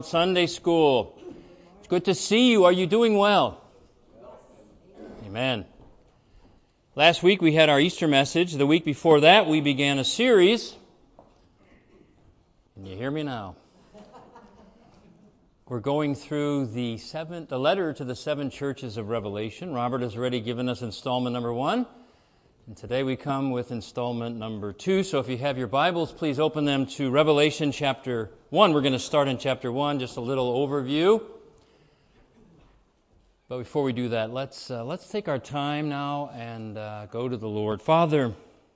Sunday school. It's good to see you. Are you doing well? Amen. Last week we had our Easter message. The week before that we began a series. Can you hear me now? We're going through the letter to the 7 churches of Revelation. Robert has already given us installment number 1. And today we come with installment number 2. So if you have your Bibles, please open them to Revelation chapter 1. We're going to start in chapter 1, just a little overview. But before we do that, let's take our time now and go to the Lord. Father,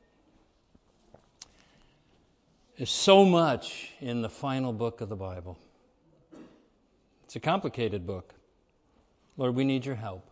there's so much in the final book of the Bible. It's a complicated book. Lord, we need your help.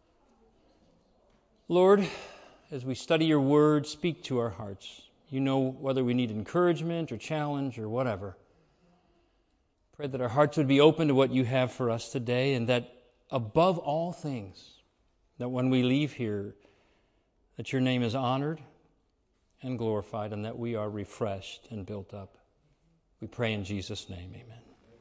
Lord, as we study your word, speak to our hearts. You know whether we need encouragement or challenge or whatever. Pray that our hearts would be open to what you have for us today, and that above all things, that when we leave here, that your name is honored and glorified, and that we are refreshed and built up. We pray in Jesus' name, amen.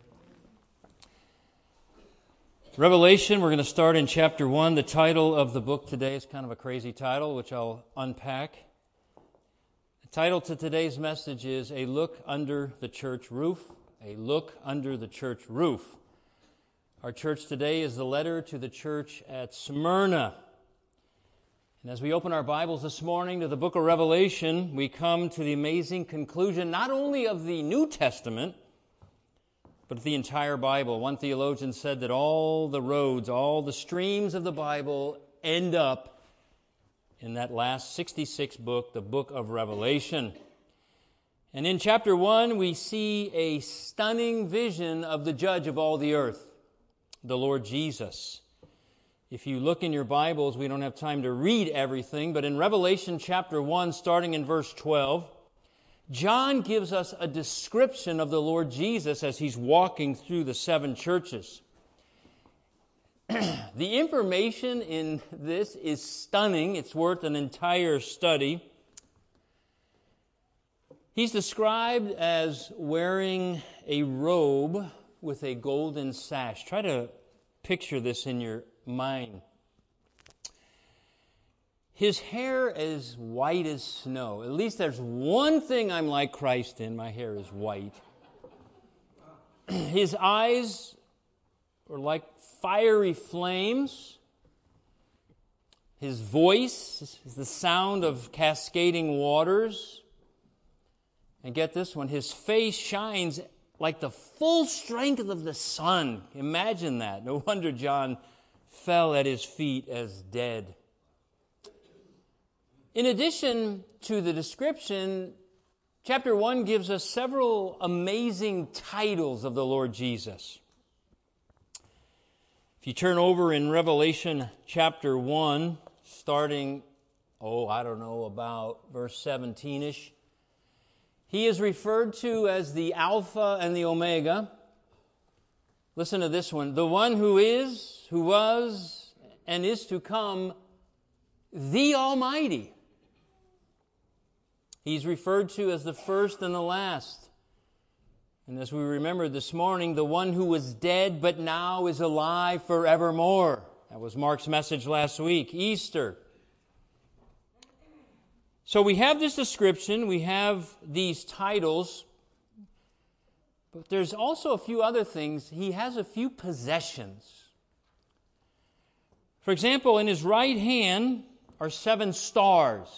Revelation, we're going to start in chapter 1. The title of the book today is kind of a crazy title, which I'll unpack. The title to today's message is A Look Under the Church Roof. A Look Under the Church Roof. Our church today is the letter to the church at Smyrna. And as we open our Bibles this morning to the book of Revelation, we come to the amazing conclusion not only of the New Testament, but the entire Bible. One theologian said that all the roads, all the streams of the Bible end up in that last 66th book, the book of Revelation. And in chapter 1, we see a stunning vision of the judge of all the earth, the Lord Jesus. If you look in your Bibles, we don't have time to read everything, but in Revelation chapter 1, starting in verse 12, John gives us a description of the Lord Jesus as he's walking through the 7 churches. The information in this is stunning. It's worth an entire study. He's described as wearing a robe with a golden sash. Try to picture this in your mind. His hair is white as snow. At least there's one thing I'm like Christ in. My hair is white. His eyes are like fiery flames. His voice is the sound of cascading waters. And get this one, his face shines like the full strength of the sun. Imagine that. No wonder John fell at his feet as dead. In addition to the description, chapter 1 gives us several amazing titles of the Lord Jesus. If you turn over in Revelation chapter 1, starting, about verse 17-ish, he is referred to as the Alpha and the Omega. Listen to this one. The one who is, who was, and is to come, the Almighty. He's referred to as the first and the last. And as we remember this morning, the one who was dead but now is alive forevermore. That was Mark's message last week, Easter. So we have this description, we have these titles, but there's also a few other things. He has a few possessions. For example, in his right hand are 7 stars.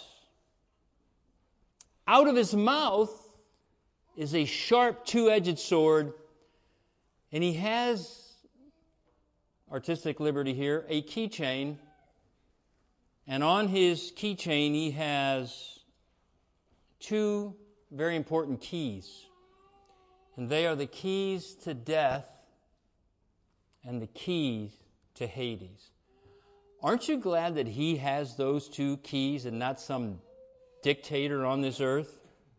Out of his mouth is a sharp 2-edged sword, and he has, artistic liberty here, a keychain. And on his keychain he has 2 very important keys. And they are the keys to death and the keys to Hades. Aren't you glad that he has those 2 keys and not some dictator on this earth?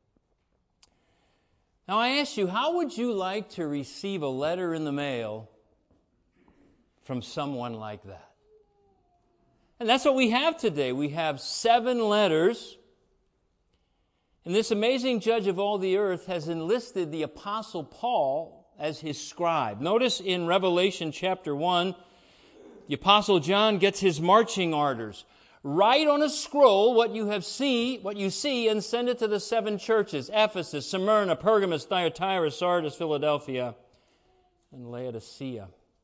Now I ask you, how would you like to receive a letter in the mail from someone like that? And that's what we have today. We have 7 letters. And this amazing judge of all the earth has enlisted the Apostle Paul as his scribe. Notice in Revelation chapter 1, the Apostle John gets his marching orders. Write on a scroll what you see, and send it to the 7 churches: Ephesus, Smyrna, Pergamos, Thyatira, Sardis, Philadelphia, and Laodicea.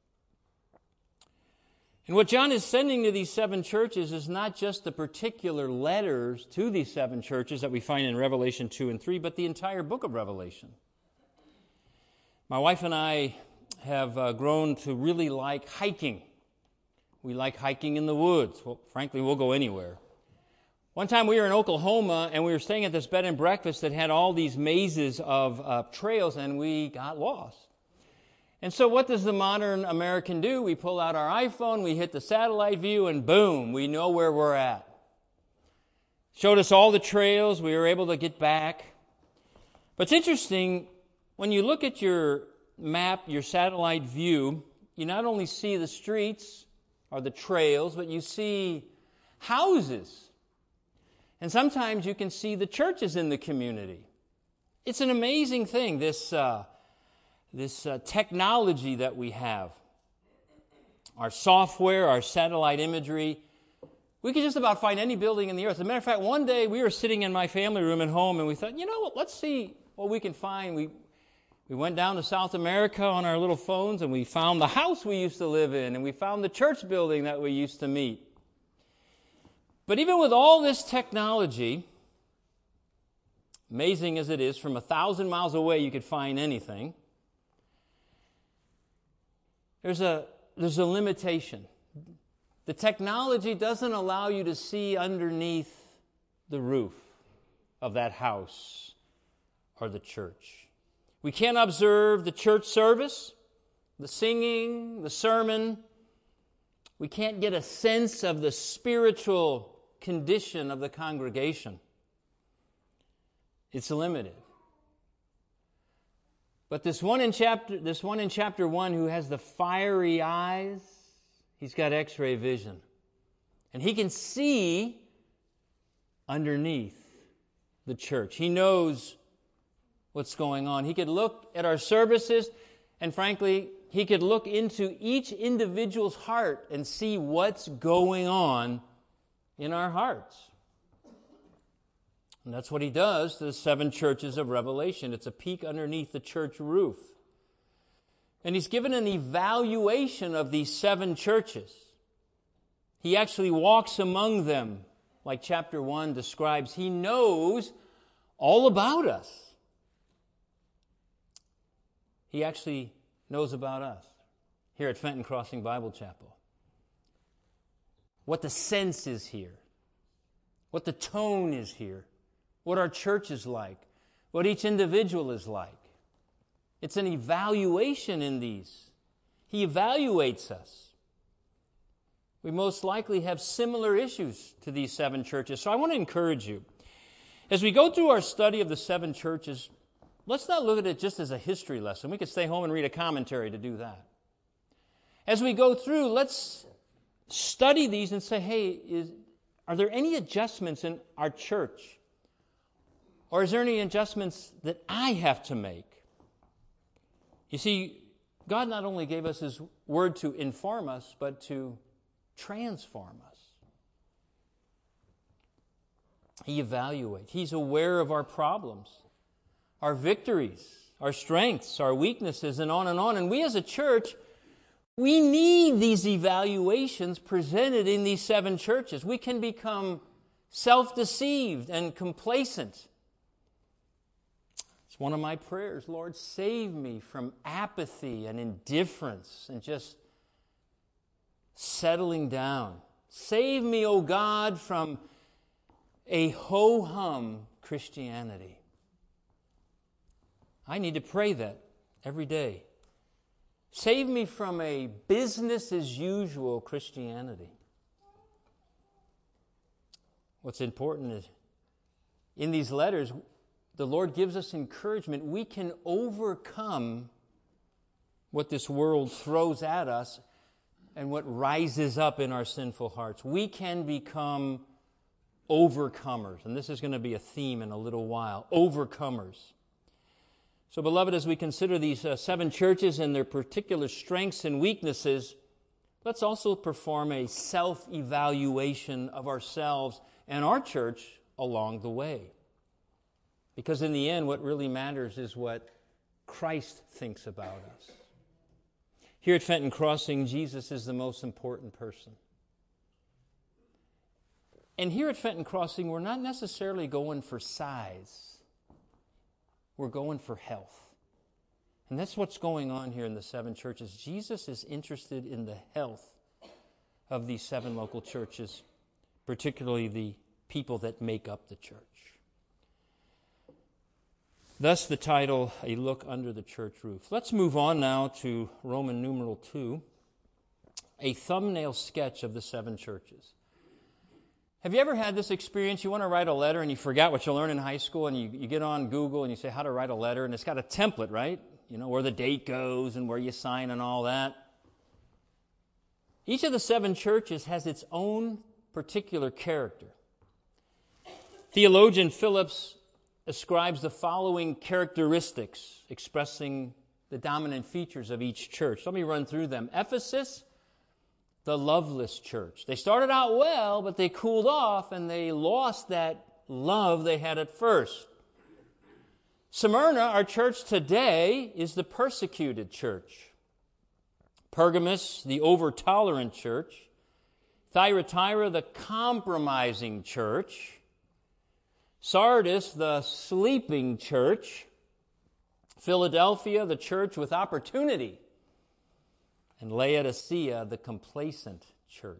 And what John is sending to these 7 churches is not just the particular letters to these 7 churches that we find in Revelation 2 and 3, but the entire book of Revelation. My wife and I have grown to really like hiking. We like hiking in the woods. Well, frankly, we'll go anywhere. One time we were in Oklahoma, and we were staying at this bed and breakfast that had all these mazes of trails, and we got lost. And so what does the modern American do? We pull out our iPhone, we hit the satellite view, and boom, we know where we're at. Showed us all the trails. We were able to get back. But it's interesting, when you look at your map, your satellite view, you not only see the streets or the trails, but you see houses. And sometimes you can see the churches in the community. It's an amazing thing, this technology that we have. Our software, our satellite imagery. We could just about find any building in the earth. As a matter of fact, one day we were sitting in my family room at home, and we thought, you know what, let's see what we can find. We went down to South America on our little phones, and we found the house we used to live in, and we found the church building that we used to meet. But even with all this technology, amazing as it is, from 1,000 miles away you could find anything, there's a limitation. The technology doesn't allow you to see underneath the roof of that house or the church. We can't observe the church service, the singing, the sermon. We can't get a sense of the spiritual condition of the congregation. It's limited. But this one in chapter 1 who has the fiery eyes, he's got X-ray vision. And he can see underneath the church. He knows what's going on. He could look at our services, and frankly, he could look into each individual's heart and see what's going on in our hearts. And that's what he does to the 7 churches of Revelation. It's a peek underneath the church roof. And he's given an evaluation of these 7 churches. He actually walks among them, like chapter 1 describes. He knows all about us. He actually knows about us here at Fenton Crossing Bible Chapel. What the sense is here. What the tone is here. What our church is like. What each individual is like. It's an evaluation in these. He evaluates us. We most likely have similar issues to these 7 churches. So I want to encourage you. As we go through our study of the 7 churches, let's not look at it just as a history lesson. We could stay home and read a commentary to do that. As we go through, let's study these and say, hey, are there any adjustments in our church? Or is there any adjustments that I have to make? You see, God not only gave us His Word to inform us, but to transform us. He evaluates. He's aware of our problems, our victories, our strengths, our weaknesses, and on and on. And we as a church, we need these evaluations presented in these 7 churches. We can become self-deceived and complacent. It's one of my prayers. Lord, save me from apathy and indifference and just settling down. Save me, O God, from a ho-hum Christianity. I need to pray that every day. Save me from a business-as-usual Christianity. What's important is, in these letters, the Lord gives us encouragement. We can overcome what this world throws at us and what rises up in our sinful hearts. We can become overcomers. And this is going to be a theme in a little while. Overcomers. So, beloved, as we consider these 7 churches and their particular strengths and weaknesses, let's also perform a self-evaluation of ourselves and our church along the way. Because in the end, what really matters is what Christ thinks about us. Here at Fenton Crossing, Jesus is the most important person. And here at Fenton Crossing, we're not necessarily going for size. We're going for health. And that's what's going on here in the 7 churches. Jesus is interested in the health of these 7 local churches, particularly the people that make up the church. Thus the title, A Look Under the Church Roof. Let's move on now to Roman numeral 2, a thumbnail sketch of the 7 churches. Have you ever had this experience? You want to write a letter and you forgot what you learned in high school, and you get on Google and you say how to write a letter, and it's got a template, right? You know, where the date goes and where you sign and all that. Each of the 7 churches has its own particular character. Theologian Phillips ascribes the following characteristics expressing the dominant features of each church. Let me run through them. Ephesus, the loveless church. They started out well, but they cooled off and they lost that love they had at first. Smyrna, our church today, is the persecuted church. Pergamos, the over-tolerant church. Thyatira, the compromising church. Sardis, the sleeping church. Philadelphia, the church with opportunity. And Laodicea, the complacent church.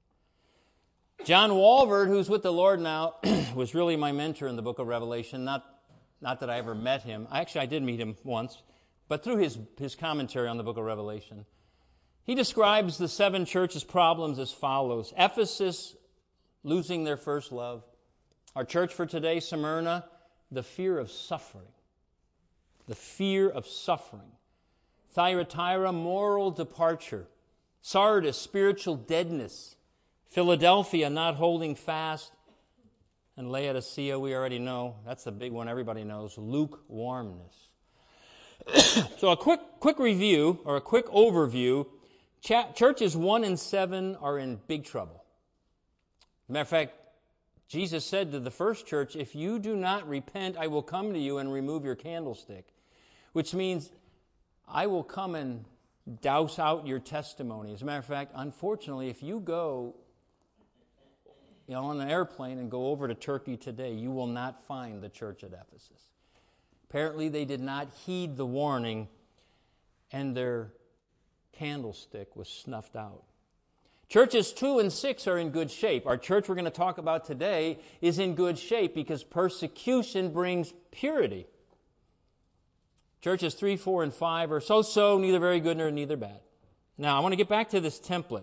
John Walvoord, who's with the Lord now, was really my mentor in the book of Revelation. Not that I ever met him. Actually, I did meet him once, but through his commentary on the book of Revelation. He describes the 7 churches' problems as follows. Ephesus, losing their first love. Our church for today, Smyrna, the fear of suffering. The fear of suffering. Thyatira, moral departure. Sardis, spiritual deadness. Philadelphia, not holding fast. And Laodicea, we already know, that's the big one everybody knows, lukewarmness. So a quick review, or a quick overview, churches 1 and 7 are in big trouble. Matter of fact, Jesus said to the first church, if you do not repent, I will come to you and remove your candlestick. Which means I will come and douse out your testimony. As a matter of fact, unfortunately, if you go on an airplane and go over to Turkey today, you will not find the church at Ephesus. Apparently, they did not heed the warning, and their candlestick was snuffed out. Churches 2 and 6 are in good shape. Our church we're going to talk about today is in good shape because persecution brings purity. Churches 3, 4, and 5 are so-so, neither very good nor neither bad. Now, I want to get back to this template.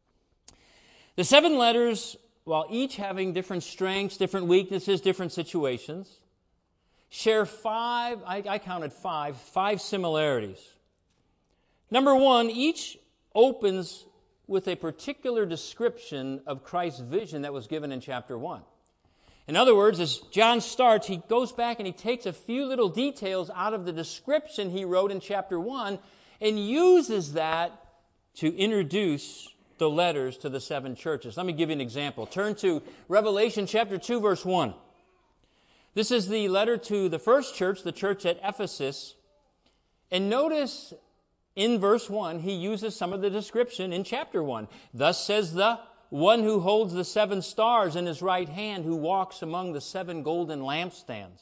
The 7 letters, while each having different strengths, different weaknesses, different situations, share 5, I counted 5 similarities. Number 1, each opens with a particular description of Christ's vision that was given in chapter 1. In other words, as John starts, he goes back and he takes a few little details out of the description he wrote in chapter 1 and uses that to introduce the letters to the 7 churches. Let me give you an example. Turn to Revelation chapter 2, verse 1. This is the letter to the first church, the church at Ephesus. And notice in verse 1, he uses some of the description in chapter 1. Thus says the one who holds the 7 stars in his right hand, who walks among the 7 golden lampstands.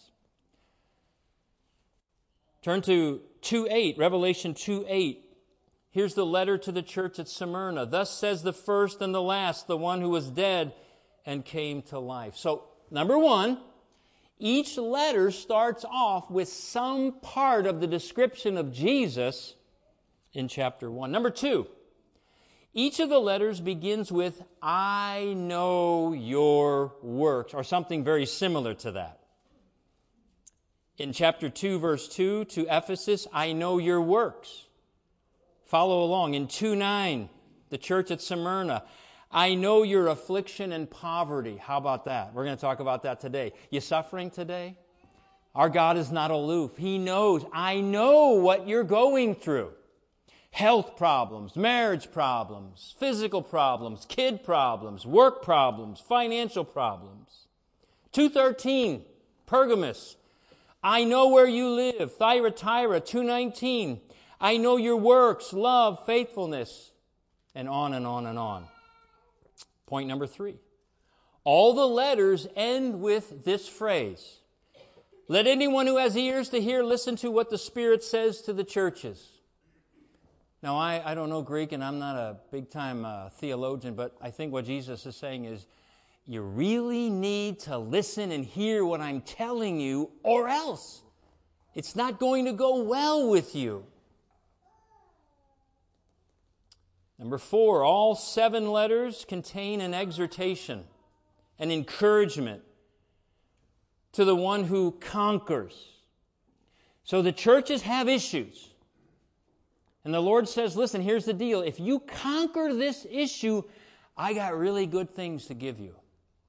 Turn to 2:8, Revelation 2:8. Here's the letter to the church at Smyrna. Thus says the first and the last, the one who was dead and came to life. So, number 1, each letter starts off with some part of the description of Jesus in chapter 1. Number 2, each of the letters begins with, I know your works, or something very similar to that. In chapter 2, verse 2, to Ephesus, I know your works. Follow along. In 2:9, the church at Smyrna, I know your affliction and poverty. How about that? We're going to talk about that today. You suffering today? Our God is not aloof. He knows. I know what you're going through. Health problems, marriage problems, physical problems, kid problems, work problems, financial problems. 2:13, Pergamos. I know where you live. Thyatira, 2:19. I know your works, love, faithfulness, and on and on and on. Point number 3. All the letters end with this phrase. Let anyone who has ears to hear listen to what the Spirit says to the churches. Now, I don't know Greek, and I'm not a big-time theologian, but I think what Jesus is saying is, you really need to listen and hear what I'm telling you, or else it's not going to go well with you. Number 4, all 7 letters contain an exhortation, an encouragement to the one who conquers. So the churches have issues. And the Lord says, listen, here's the deal. If you conquer this issue, I got really good things to give you.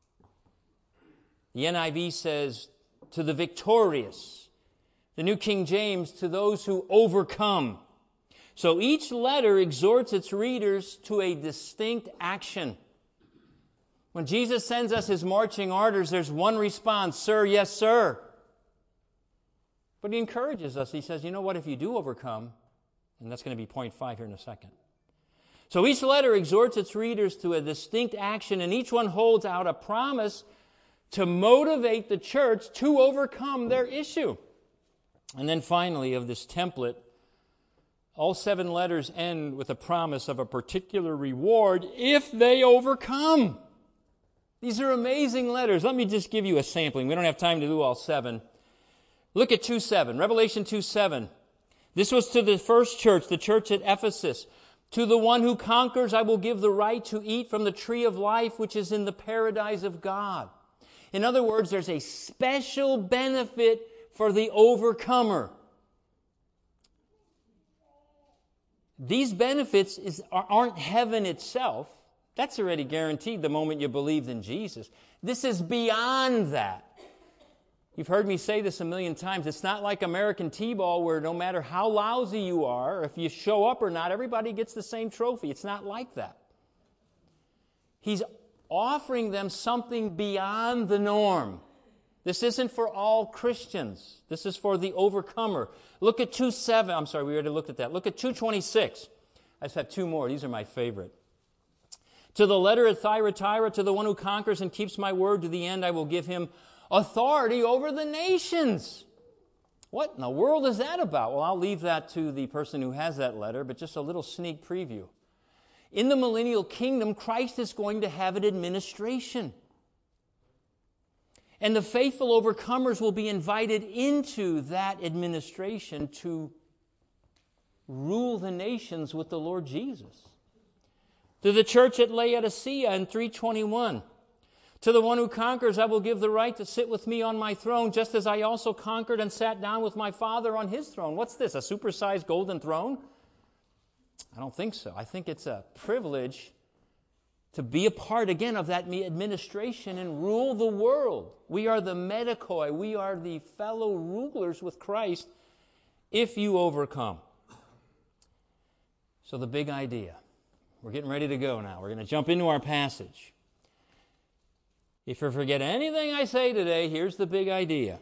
The NIV says, to the victorious. The New King James, to those who overcome. So each letter exhorts its readers to a distinct action. When Jesus sends us His marching orders, there's one response, sir, yes, sir. But He encourages us. He says, you know what, if you do overcome, and that's going to be point 5 here in a second. So each letter exhorts its readers to a distinct action, and each one holds out a promise to motivate the church to overcome their issue. And then finally, of this template, all 7 letters end with a promise of a particular reward if they overcome. These are amazing letters. Let me just give you a sampling. We don't have time to do all 7. Look at 2:7, Revelation 2:7. This was to the first church, the church at Ephesus. To the one who conquers, I will give the right to eat from the tree of life, which is in the paradise of God. In other words, there's a special benefit for the overcomer. These benefits aren't heaven itself. That's already guaranteed the moment you believed in Jesus. This is beyond that. You've heard me say this a million times. It's not like American T-ball where no matter how lousy you are, or if you show up or not, everybody gets the same trophy. It's not like that. He's offering them something beyond the norm. This isn't for all Christians. This is for the overcomer. Look at 2:7. I'm sorry, we already looked at that. Look at 2:26. I just have 2 more. These are my favorite. To the letter at Thyatira, to the one who conquers and keeps my word to the end, I will give him authority over the nations. What in the world is that about? Well, I'll leave that to the person who has that letter, but just a little sneak preview. In the millennial kingdom, Christ is going to have an administration. And the faithful overcomers will be invited into that administration to rule the nations with the Lord Jesus. To the church at Laodicea in 3:21, to the one who conquers, I will give the right to sit with me on my throne, just as I also conquered and sat down with my Father on His throne. What's this, a supersized golden throne? I don't think so. I think it's a privilege to be a part, again, of that administration and rule the world. We are the medikoi. We are the fellow rulers with Christ if you overcome. So the big idea. We're getting ready to go now. We're going to jump into our passage. If you forget anything I say today, here's the big idea.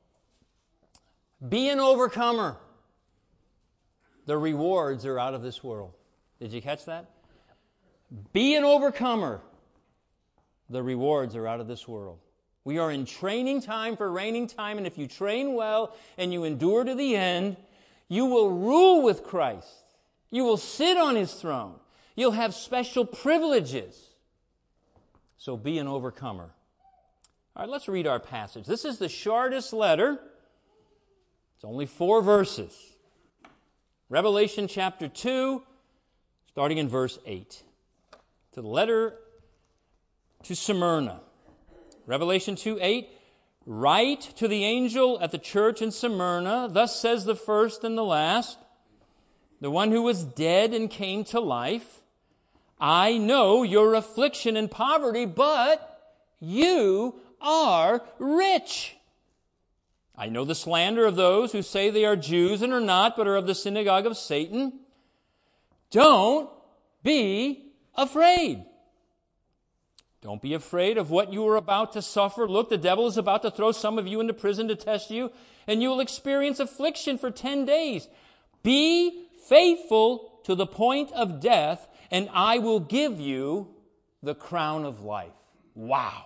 Be an overcomer. The rewards are out of this world. Did you catch that? Be an overcomer. The rewards are out of this world. We are in training time for reigning time, and if you train well and you endure to the end, you will rule with Christ. You will sit on His throne. You'll have special privileges. So be an overcomer. All right, let's read our passage. This is the shortest letter. It's only 4 verses. Revelation chapter 2, starting in verse 8. To the letter to Smyrna. Revelation 2:8. Write to the angel at the church in Smyrna, thus says the first and the last, the one who was dead and came to life. I know your affliction and poverty, but you are rich. I know the slander of those who say they are Jews and are not, but are of the synagogue of Satan. Don't be afraid. Don't be afraid of what you are about to suffer. Look, the devil is about to throw some of you into prison to test you, and you will experience affliction for 10 days. Be faithful to the point of death, and I will give you the crown of life. Wow.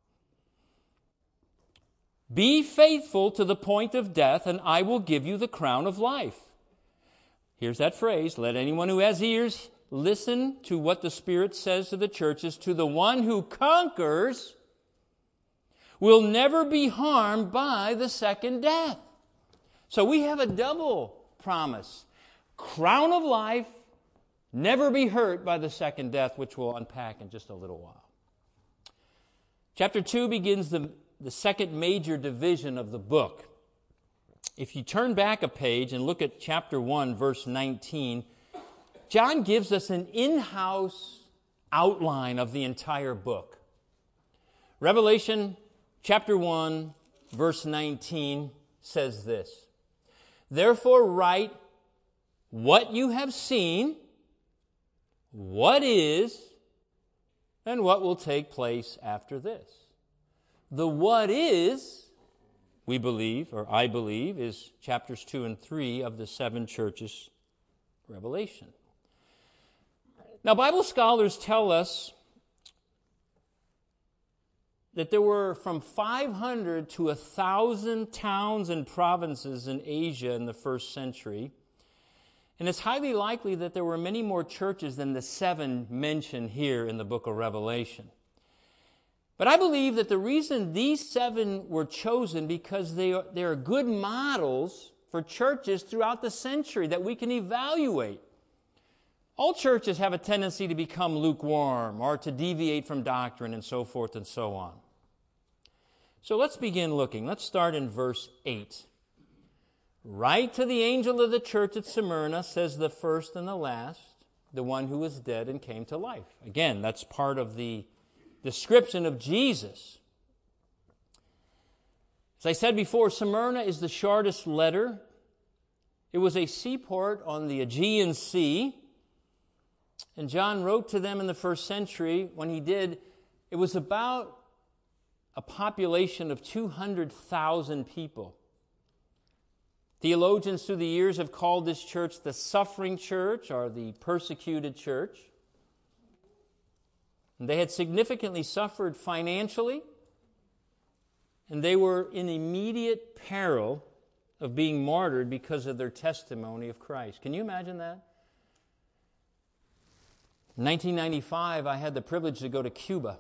Be faithful to the point of death, and I will give you the crown of life. Here's that phrase. Let anyone who has ears listen to what the Spirit says to the churches. To the one who conquers will never be harmed by the second death. So we have a double promise. Crown of life, never be hurt by the second death, which we'll unpack in just a little while. Chapter 2 begins the second major division of the book. If you turn back a page and look at chapter 1, verse 19, John gives us an in-house outline of the entire book. Revelation chapter 1, verse 19 says this: Therefore write what you have seen, what is, and what will take place after this. The what is, we believe, or I believe, is chapters 2 and 3 of the 7 churches' Revelation. Now, Bible scholars tell us that there were from 500 to 1,000 towns and provinces in Asia in the first century. And it's highly likely that there were many more churches than the 7 mentioned here in the book of Revelation. But I believe that the reason these 7 were chosen because they are good models for churches throughout the century that we can evaluate. All churches have a tendency to become lukewarm or to deviate from doctrine and so forth and so on. So let's begin looking. Let's start in verse 8. Write to the angel of the church at Smyrna, says the first and the last, the one who was dead and came to life. Again, that's part of the description of Jesus. As I said before, Smyrna is the shortest letter. It was a seaport on the Aegean Sea. And John wrote to them in the first century. When he did, it was about a population of 200,000 people. Theologians through the years have called this church the suffering church or the persecuted church. And they had significantly suffered financially, and they were in immediate peril of being martyred because of their testimony of Christ. Can you imagine that? In 1995, I had the privilege to go to Cuba.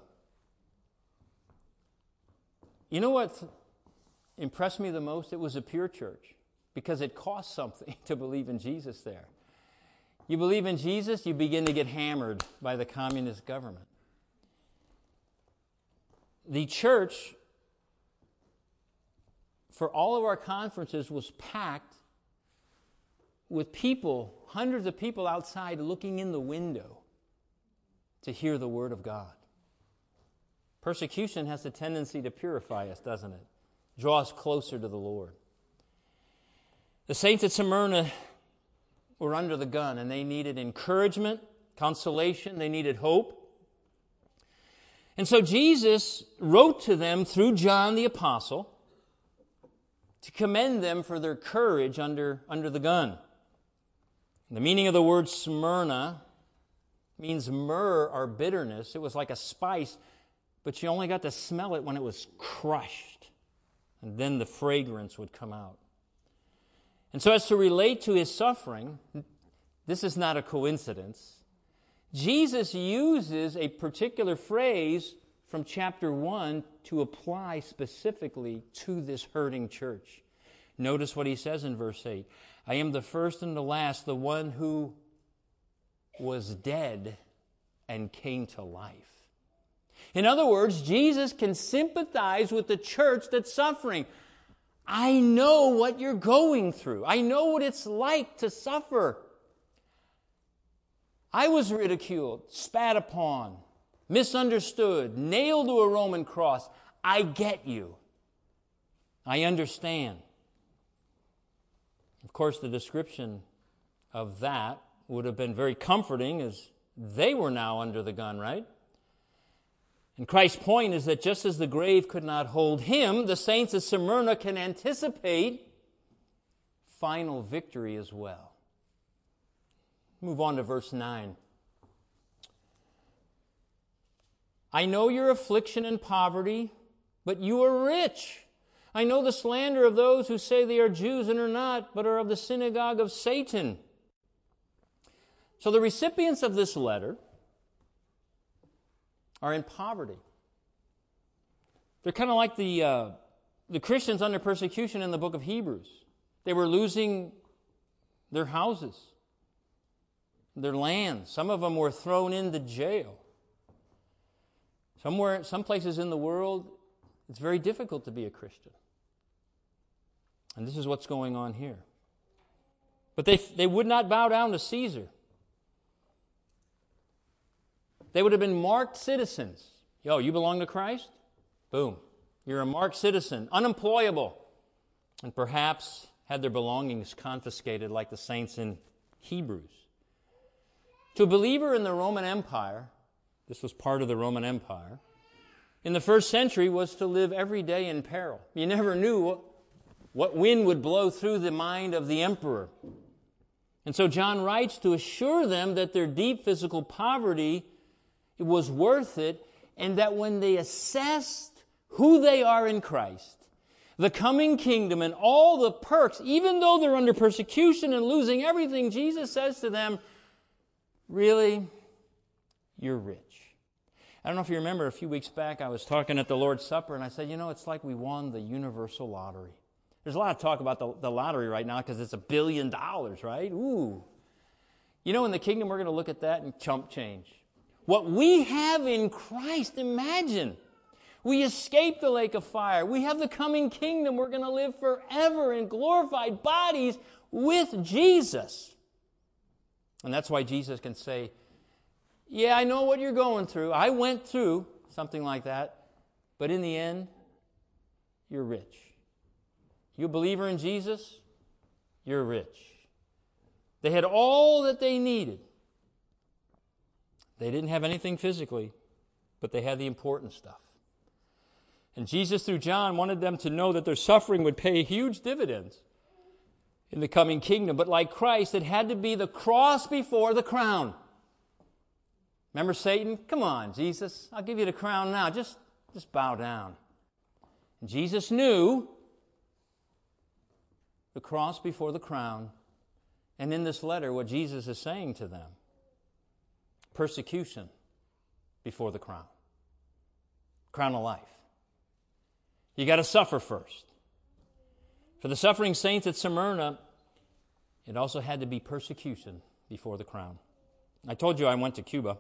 You know what impressed me the most? It was a pure church, because it cost something to believe in Jesus there. You believe in Jesus, you begin to get hammered by the communist government. The church, for all of our conferences, was packed with people, hundreds of people outside looking in the window to hear the Word of God. Persecution has a tendency to purify us, doesn't it? Draw us closer to the Lord. The saints at Smyrna were under the gun, and they needed encouragement, consolation, they needed hope. And so Jesus wrote to them through John the Apostle to commend them for their courage under the gun. The meaning of the word Smyrna means myrrh or bitterness. It was like a spice, but you only got to smell it when it was crushed, and then the fragrance would come out. And so as to relate to his suffering, this is not a coincidence. Jesus uses a particular phrase from chapter 1 to apply specifically to this hurting church. Notice what he says in verse 8. I am the first and the last, the one who was dead and came to life. In other words, Jesus can sympathize with the church that's suffering. I know what you're going through. I know what it's like to suffer. I was ridiculed, spat upon, misunderstood, nailed to a Roman cross. I get you. I understand. Of course, the description of that would have been very comforting as they were now under the gun, right? And Christ's point is that just as the grave could not hold him, the saints of Smyrna can anticipate final victory as well. Move on to verse 9. I know your affliction and poverty, but you are rich. I know the slander of those who say they are Jews and are not, but are of the synagogue of Satan. So the recipients of this letter are in poverty. They're kind of like the Christians under persecution in the book of Hebrews. They were losing their houses, their land. Some of them were thrown into jail. Some places in the world, it's very difficult to be a Christian. And this is what's going on here. But they would not bow down to Caesar. They would have been marked citizens. Yo, you belong to Christ? Boom. You're a marked citizen, unemployable, and perhaps had their belongings confiscated like the saints in Hebrews. To a believer in the Roman Empire, this was part of the Roman Empire, in the first century was to live every day in peril. You never knew what wind would blow through the mind of the emperor. And so John writes to assure them that their deep physical poverty was worth it, and that when they assessed who they are in Christ, the coming kingdom and all the perks, even though they're under persecution and losing everything, Jesus says to them, really, you're rich. I don't know if you remember, a few weeks back I was talking at the Lord's Supper and I said, it's like we won the universal lottery. There's a lot of talk about the lottery right now because it's $1 billion, right? Ooh. In the kingdom we're going to look at that and chump change. What we have in Christ, imagine. We escaped the lake of fire. We have the coming kingdom. We're going to live forever in glorified bodies with Jesus. And that's why Jesus can say, yeah, I know what you're going through. I went through something like that. But in the end, you're rich. You a believer in Jesus? You're rich. They had all that they needed. They didn't have anything physically, but they had the important stuff. And Jesus, through John, wanted them to know that their suffering would pay huge dividends in the coming kingdom. But like Christ, it had to be the cross before the crown. Remember Satan? Come on, Jesus, I'll give you the crown now. Just bow down. And Jesus knew the cross before the crown. And in this letter, what Jesus is saying to them, persecution before the crown. Crown of life. You got to suffer first. For the suffering saints at Smyrna, it also had to be persecution before the crown. I told you I went to Cuba.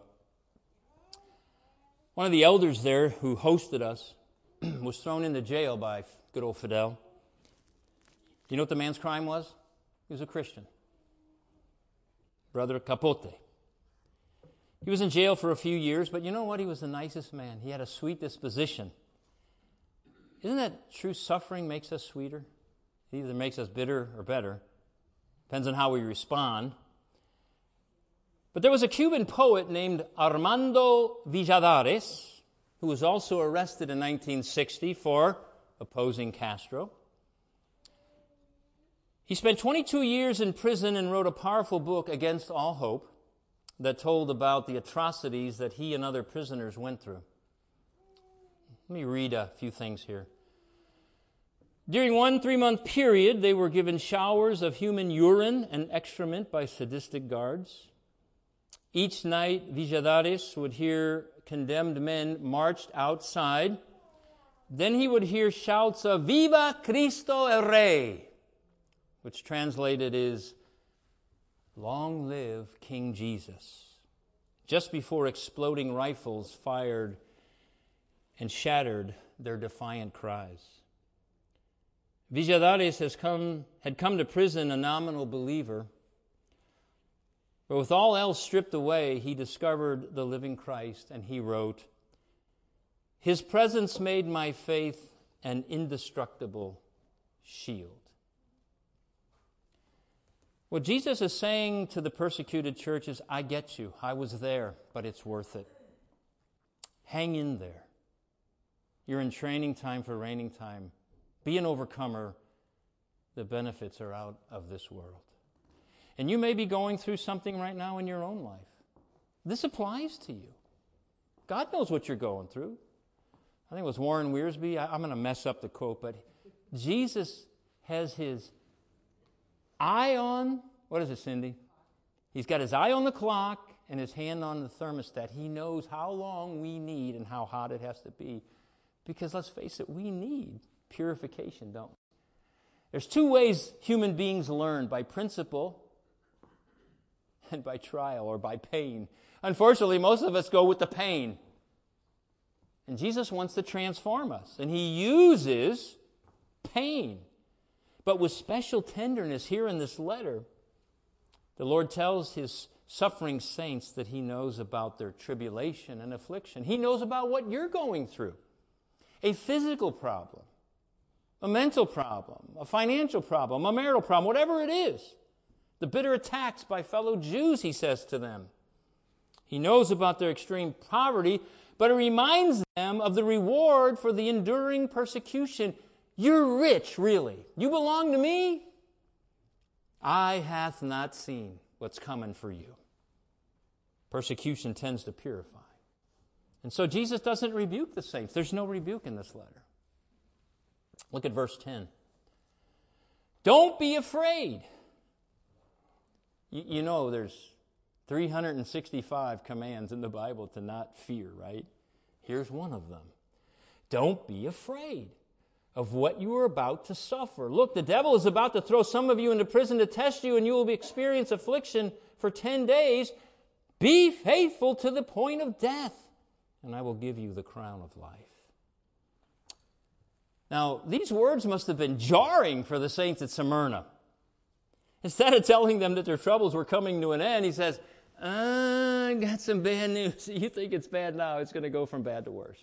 One of the elders there who hosted us was thrown into jail by good old Fidel. You know what the man's crime was? He was a Christian. Brother Capote. He was in jail for a few years, but you know what? He was the nicest man. He had a sweet disposition. Isn't that true? Suffering makes us sweeter. It either makes us bitter or better. Depends on how we respond. But there was a Cuban poet named Armando Villadares who was also arrested in 1960 for opposing Castro. He spent 22 years in prison and wrote a powerful book, Against All Hope, that told about the atrocities that he and other prisoners went through. Let me read a few things here. During one 3-month period, they were given showers of human urine and excrement by sadistic guards. Each night, Villadares would hear condemned men marched outside. Then he would hear shouts of "Viva Cristo el Rey," which translated is, "Long live King Jesus," just before exploding rifles fired and shattered their defiant cries. Villadares had come to prison a nominal believer, but with all else stripped away, he discovered the living Christ, and he wrote, "His presence made my faith an indestructible shield. What Jesus is saying to the persecuted church is, I get you. I was there, but it's worth it. Hang in there. You're in training time for reigning time. Be an overcomer. The benefits are out of this world. And you may be going through something right now in your own life. This applies to you. God knows what you're going through. I think it was Warren Wiersbe. I'm going to mess up the quote, but Jesus has his eye on, what is it, Cindy? He's got his eye on the clock and his hand on the thermostat. He knows how long we need and how hot it has to be. Because let's face it, we need purification, don't we? There's two ways human beings learn, by principle and by trial or by pain. Unfortunately, most of us go with the pain. And Jesus wants to transform us. And he uses pain. But with special tenderness here in this letter, the Lord tells his suffering saints that he knows about their tribulation and affliction. He knows about what you're going through. A physical problem, a mental problem, a financial problem, a marital problem, whatever it is. The bitter attacks by fellow Jews, he says to them. He knows about their extreme poverty, but it reminds them of the reward for the enduring persecution. You're rich, really. You belong to me. Eye hath not seen what's coming for you. Persecution tends to purify. And so Jesus doesn't rebuke the saints. There's no rebuke in this letter. Look at verse 10. Don't be afraid. You know there's 365 commands in the Bible to not fear, right? Here's one of them. Don't be afraid of what you are about to suffer. Look, the devil is about to throw some of you into prison to test you, and you will experience affliction for 10 days. Be faithful to the point of death, and I will give you the crown of life. Now, these words must have been jarring for the saints at Smyrna. Instead of telling them that their troubles were coming to an end, he says, I got some bad news. You think it's bad now, it's going to go from bad to worse.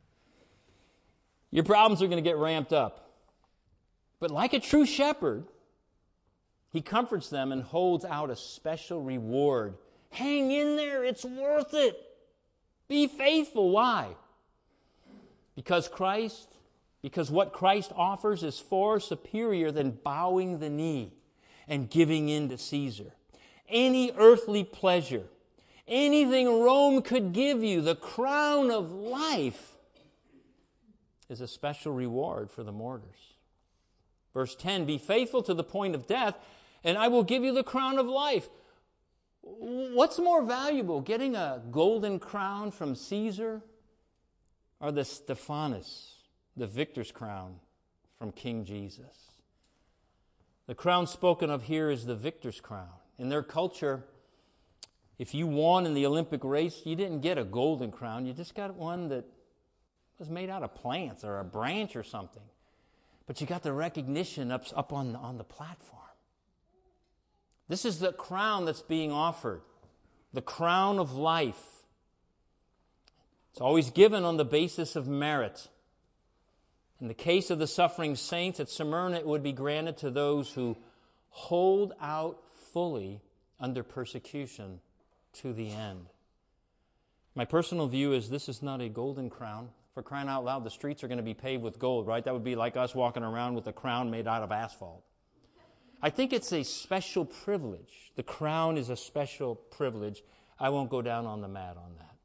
Your problems are going to get ramped up. But like a true shepherd, he comforts them and holds out a special reward. Hang in there, it's worth it. Be faithful. Why? Because what Christ offers is far superior than bowing the knee and giving in to Caesar. Any earthly pleasure, anything Rome could give you, the crown of life, is a special reward for the martyrs. Verse 10, be faithful to the point of death, and I will give you the crown of life. What's more valuable, getting a golden crown from Caesar or the Stephanos, the victor's crown from King Jesus? The crown spoken of here is the victor's crown. In their culture, if you won in the Olympic race, you didn't get a golden crown. You just got one that was made out of plants or a branch or something. But you got the recognition up on the platform. This is the crown that's being offered, the crown of life. It's always given on the basis of merit. In the case of the suffering saints at Smyrna, it would be granted to those who hold out fully under persecution to the end. My personal view is this is not a golden crown. For crying out loud, the streets are going to be paved with gold, right? That would be like us walking around with a crown made out of asphalt. I think it's a special privilege. The crown is a special privilege. I won't go down on the mat on that.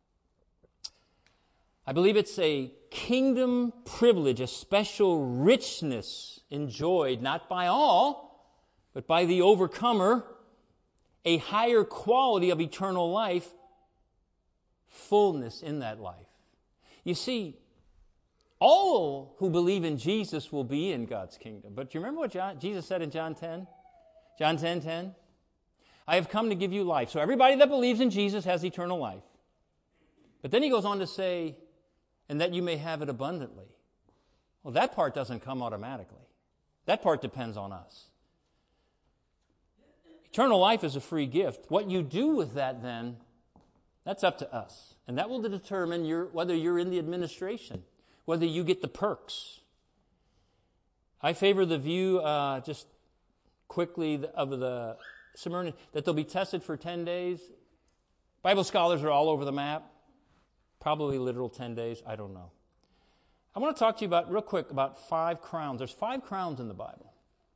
I believe it's a kingdom privilege, a special richness enjoyed not by all, but by the overcomer, a higher quality of eternal life, fullness in that life. You see, all who believe in Jesus will be in God's kingdom. But do you remember what Jesus said in John 10? John 10:10? I have come to give you life. So everybody that believes in Jesus has eternal life. But then he goes on to say, and that you may have it abundantly. Well, that part doesn't come automatically. That part depends on us. Eternal life is a free gift. What you do with that then, that's up to us. And that will determine whether you're in the administration, whether you get the perks. I favor the view, just quickly, of the Smyrna, that they'll be tested for 10 days. Bible scholars are all over the map. Probably literal 10 days. I don't know. I want to talk to you real quick about 5 crowns. There's 5 crowns in the Bible.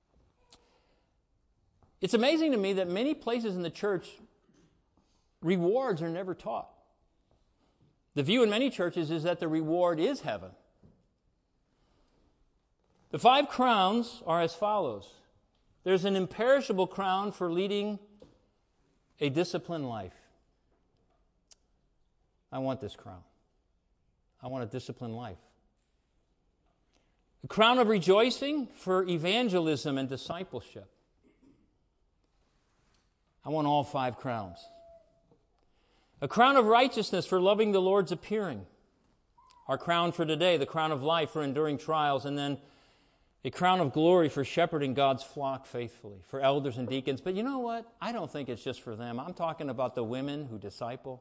It's amazing to me that many places in the church, rewards are never taught. The view in many churches is that the reward is heaven. The 5 crowns are as follows. There's an imperishable crown for leading a disciplined life. I want this crown. I want a disciplined life. A crown of rejoicing for evangelism and discipleship. I want all 5 crowns. A crown of righteousness for loving the Lord's appearing. Our crown for today, the crown of life for enduring trials, and then a crown of glory for shepherding God's flock faithfully, for elders and deacons. But you know what? I don't think it's just for them. I'm talking about the women who disciple,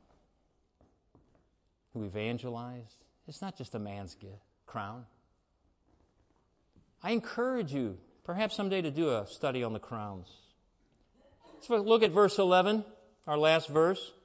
who evangelize. It's not just a man's crown. I encourage you, perhaps someday, to do a study on the crowns. Let's look at verse 11, our last verse.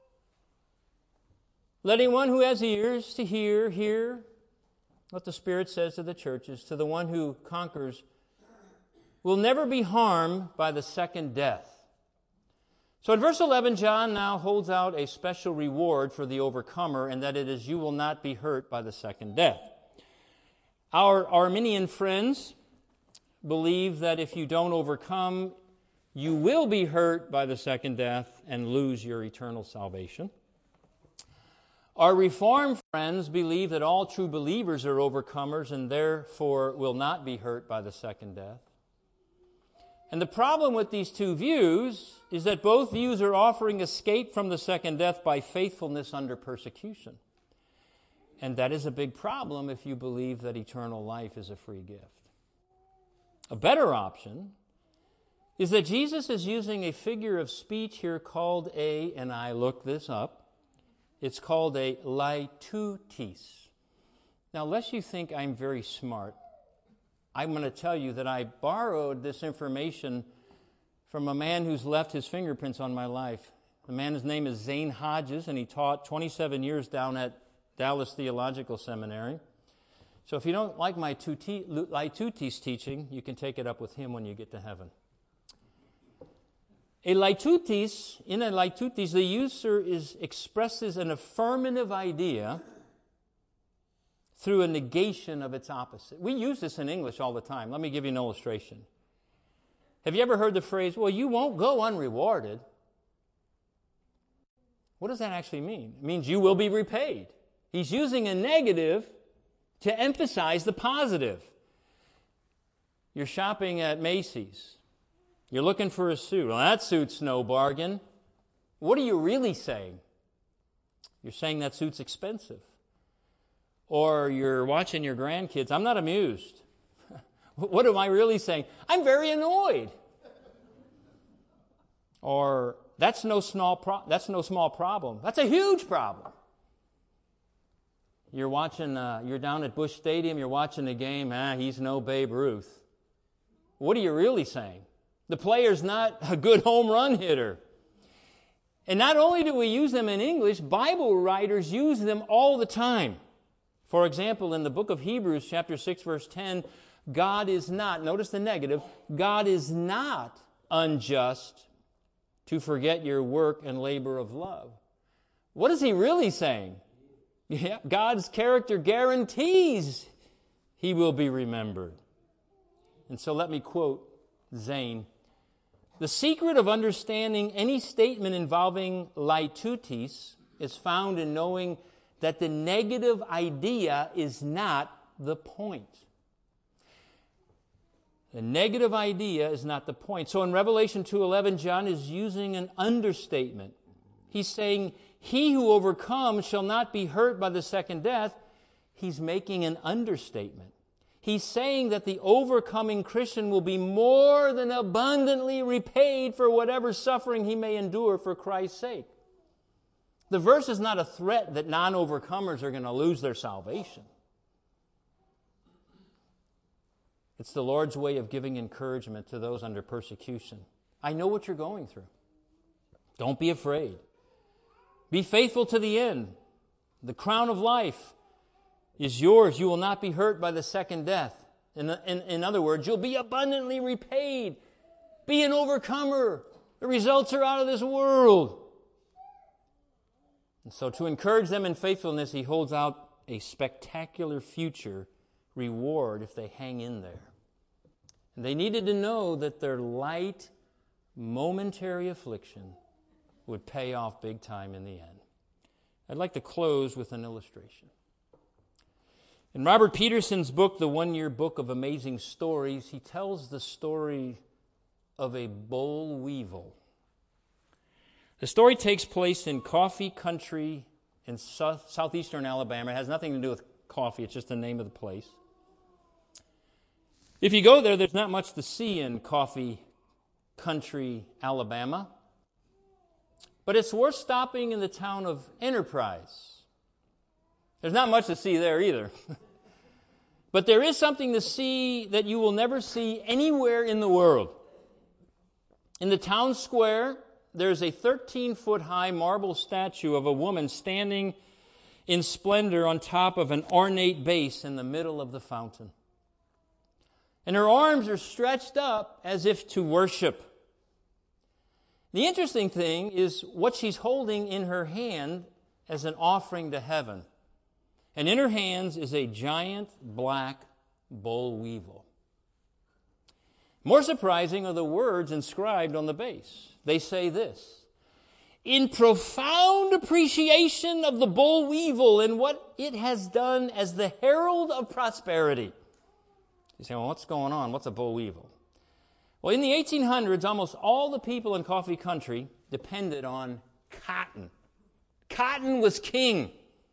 Let anyone who has ears to hear what the Spirit says to the churches. To the one who conquers will never be harmed by the second death. So in verse 11, John now holds out a special reward for the overcomer, and that it is, you will not be hurt by the second death. Our Arminian friends believe that if you don't overcome, you will be hurt by the second death and lose your eternal salvation. Our Reformed friends believe that all true believers are overcomers and therefore will not be hurt by the second death. And the problem with these two views is that both views are offering escape from the second death by faithfulness under persecution. And that is a big problem if you believe that eternal life is a free gift. A better option is that Jesus is using a figure of speech here called and I looked this up, it's called a laitutis. Now, lest you think I'm very smart, I'm going to tell you that I borrowed this information from a man who's left his fingerprints on my life. The man's name is Zane Hodges, and he taught 27 years down at Dallas Theological Seminary. So if you don't like my laitutis teaching, you can take it up with him when you get to heaven. In a laitutis, the user expresses an affirmative idea through a negation of its opposite. We use this in English all the time. Let me give you an illustration. Have you ever heard the phrase, well, you won't go unrewarded? What does that actually mean? It means you will be repaid. He's using a negative to emphasize the positive. You're shopping at Macy's. You're looking for a suit. Well, that suit's no bargain. What are you really saying? You're saying that suit's expensive. Or you're watching your grandkids. I'm not amused. What am I really saying? I'm very annoyed. Or that's no small problem. That's a huge problem. You're down at Busch Stadium. You're watching the game. He's no Babe Ruth. What are you really saying? The player's not a good home run hitter. And not only do we use them in English, Bible writers use them all the time. For example, in the book of Hebrews, chapter 6, verse 10, God is not, notice the negative, God is not unjust to forget your work and labor of love. What is he really saying? Yeah, God's character guarantees he will be remembered. And so let me quote Zane. The secret of understanding any statement involving laitutis is found in knowing that the negative idea is not the point. The negative idea is not the point. So in Revelation 2:11, John is using an understatement. He's saying, he who overcomes shall not be hurt by the second death. He's making an understatement. He's saying that the overcoming Christian will be more than abundantly repaid for whatever suffering he may endure for Christ's sake. The verse is not a threat that non-overcomers are going to lose their salvation. It's the Lord's way of giving encouragement to those under persecution. I know what you're going through. Don't be afraid. Be faithful to the end. The crown of life is yours. You will not be hurt by the second death. In other words, you'll be abundantly repaid. Be an overcomer. The results are out of this world. And so to encourage them in faithfulness, he holds out a spectacular future reward if they hang in there. And they needed to know that their light, momentary affliction would pay off big time in the end. I'd like to close with an illustration. In Robert Peterson's book, The 1 Year Book of Amazing Stories, he tells the story of a boll weevil. The story takes place in coffee country in southeastern Alabama. It has nothing to do with coffee, it's just the name of the place. If you go there, there's not much to see in coffee country, Alabama. But it's worth stopping in the town of Enterprise. There's not much to see there either. But there is something to see that you will never see anywhere in the world. In the town square, there's a 13-foot-high marble statue of a woman standing in splendor on top of an ornate base in the middle of the fountain. And her arms are stretched up as if to worship. The interesting thing is what she's holding in her hand as an offering to heaven. And in her hands is a giant black boll weevil. More surprising are the words inscribed on the base. They say this: in profound appreciation of the boll weevil and what it has done as the herald of prosperity. You say, well, what's going on? What's a boll weevil? Well, in the 1800s, almost all the people in coffee country depended on cotton. Cotton was king.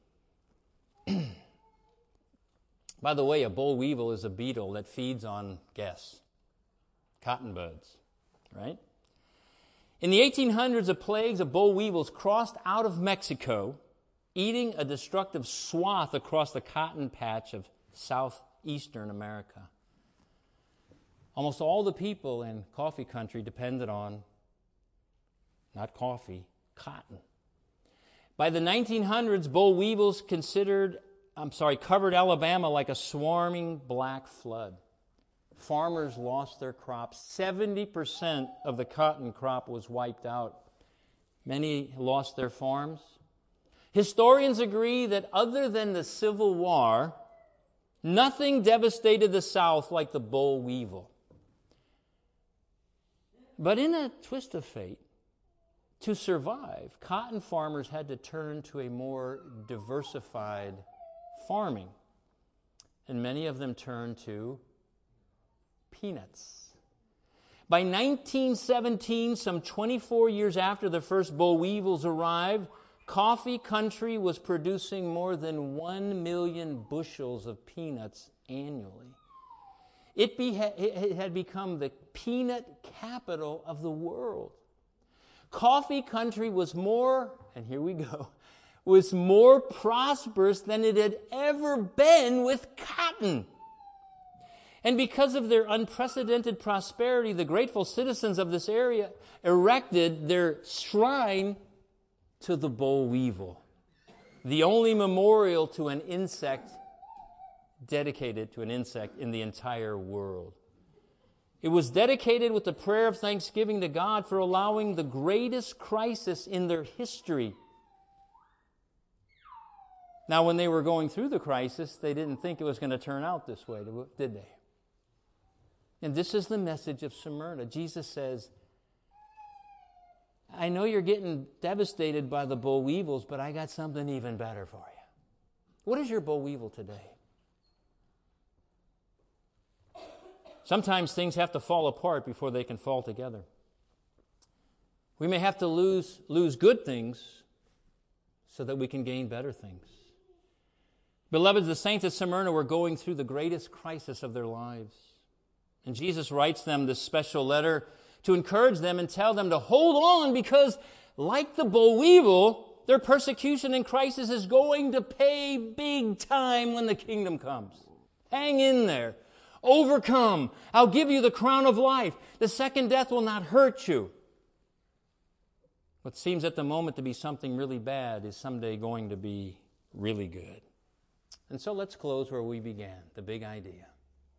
By the way, a boll weevil is a beetle that feeds on, guess, cotton buds, right? In the 1800s, a plague of boll weevils crossed out of Mexico, eating a destructive swath across the cotton patch of southeastern America. Almost all the people in coffee country depended on, not coffee, cotton. By the 1900s, boll weevils covered Alabama like a swarming black flood. Farmers lost their crops. 70% of the cotton crop was wiped out. Many lost their farms. Historians agree that other than the Civil War, nothing devastated the South like the boll weevil. But in a twist of fate, to survive, cotton farmers had to turn to a more diversified farming. And many of them turned to peanuts. By 1917, some 24 years after the first boll weevils arrived, coffee country was producing more than 1 million bushels of peanuts annually. It had become the peanut capital of the world. Coffee country was more, and here we go, was more prosperous than it had ever been with cotton. And because of their unprecedented prosperity, the grateful citizens of this area erected their shrine to the boll weevil, the only memorial to an insect dedicated to an insect in the entire world. It was dedicated with the prayer of thanksgiving to God for allowing the greatest crisis in their history. Now, when they were going through the crisis, they didn't think it was going to turn out this way, did they? And this is the message of Smyrna. Jesus says, I know you're getting devastated by the boll weevils, but I got something even better for you. What is your boll weevil today? Sometimes things have to fall apart before they can fall together. We may have to lose good things so that we can gain better things. Beloved, the saints at Smyrna were going through the greatest crisis of their lives. And Jesus writes them this special letter to encourage them and tell them to hold on because, like the boll weevil, their persecution and crisis is going to pay big time when the kingdom comes. Hang in there. Overcome. I'll give you the crown of life. The second death will not hurt you. What seems at the moment to be something really bad is someday going to be really good. And so let's close where we began, the big idea.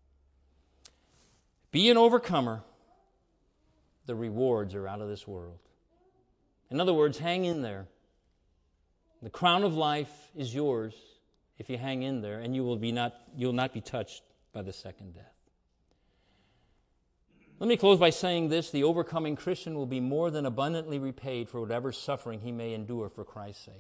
Be an overcomer. The rewards are out of this world. In other words, hang in there. The crown of life is yours if you hang in there, and you'll not be touched by the second death. Let me close by saying this: the overcoming Christian will be more than abundantly repaid for whatever suffering he may endure for Christ's sake.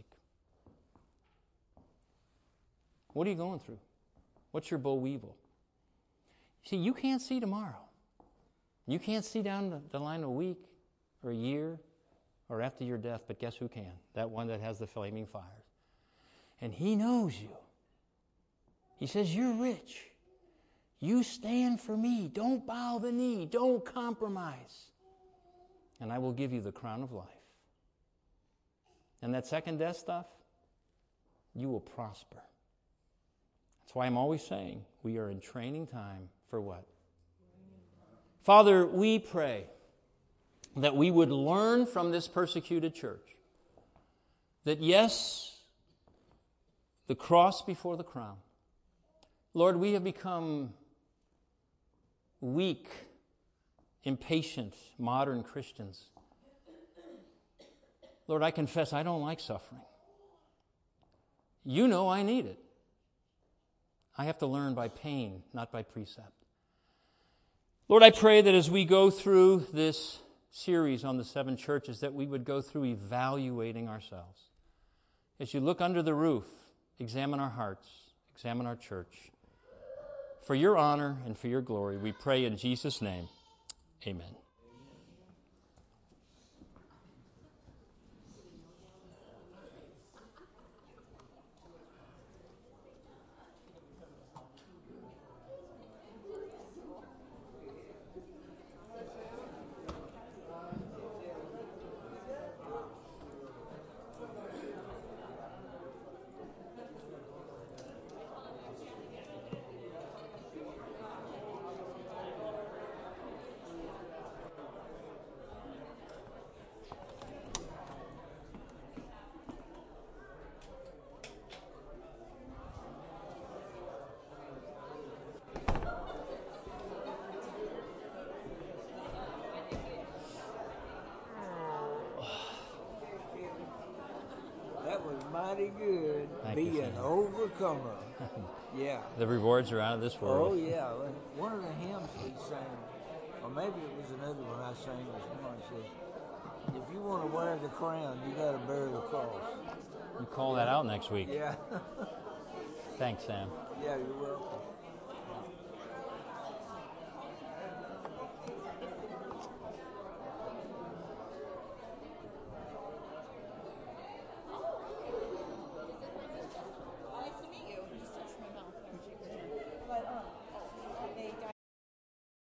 What are you going through? What's your boll weevil? See, you can't see tomorrow. You can't see down the line a week or a year or after your death, but guess who can? That one that has the flaming fires. And he knows you. He says, you're rich. You stand for me. Don't bow the knee. Don't compromise. And I will give you the crown of life. And that second death stuff, you will prosper. That's why I'm always saying we are in training time for what? Father, we pray that we would learn from this persecuted church that yes, the cross before the crown. Lord, we have become weak, impatient, modern Christians. Lord, I confess I don't like suffering. You know I need it. I have to learn by pain, not by precept. Lord, I pray that as we go through this series on the 7 churches, that we would go through evaluating ourselves. As you look under the roof, examine our hearts, examine our church. For your honor and for your glory, we pray in Jesus' name. Amen. Mighty good. Be an overcomer. Yeah. The rewards are out of this world. Oh, yeah. One of the hymns we sang, or maybe it was another one I sang this morning, says, if you want to wear the crown, you got to bear the cross. You call that out next week. Yeah. Thanks, Sam. Yeah, you're welcome.